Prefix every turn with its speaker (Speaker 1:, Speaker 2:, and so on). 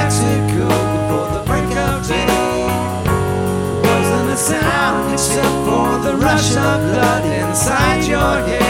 Speaker 1: had to go before the break of day. There wasn't a sound except for the rush of blood inside your head.